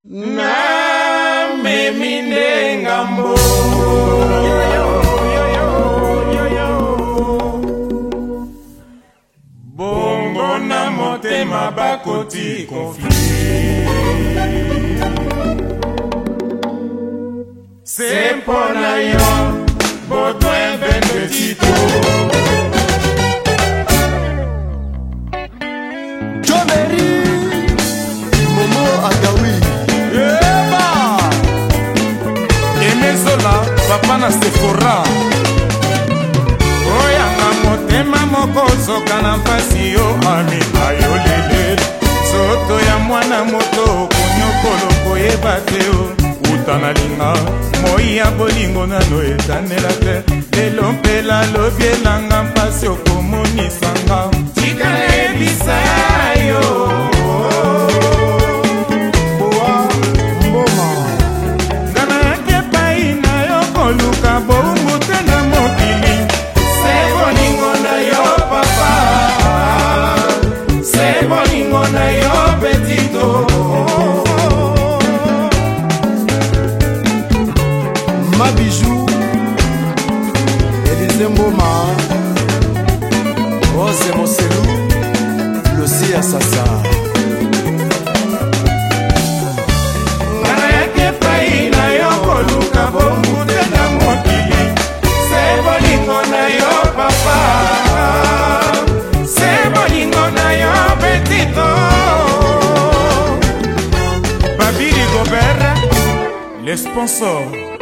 na memi ndengambo bongo na motema bakoti conflit c'est pour na yo besoin d'un petit papa na Sephora oyanga motema moko zoka na mpasi yo ami ayolele soto ya mwana moto konyokolo koyeba te o uta na linga moi ya bolingo nano etanela te lelo mpela lobi elanga mpasi okomonisanga tika ebisa yo luka bongo tena mokili c'est bolingo na yo papa c'est bolingo na yo petito ma bijou Elise Mboma Rose Moselou Lucie Assassa les sponsors